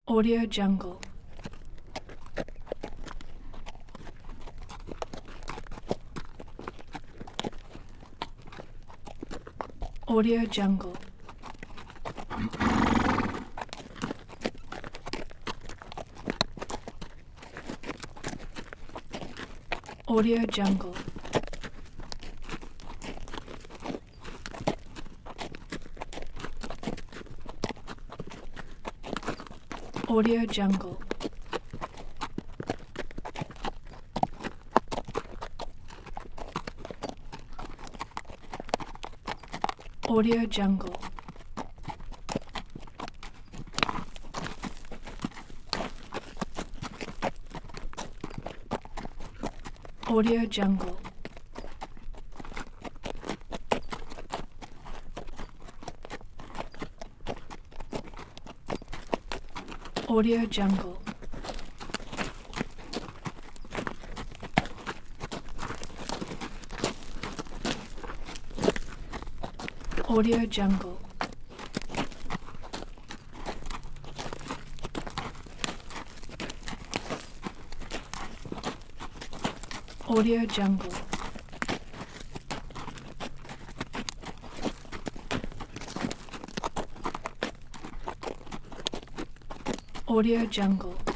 Audio Jungle. Audio Jungle. Audio Jungle. Audio Jungle. Audio Jungle. Audio Jungle. Audio Jungle. Audio Jungle. Audio Jungle. Audio Jungle.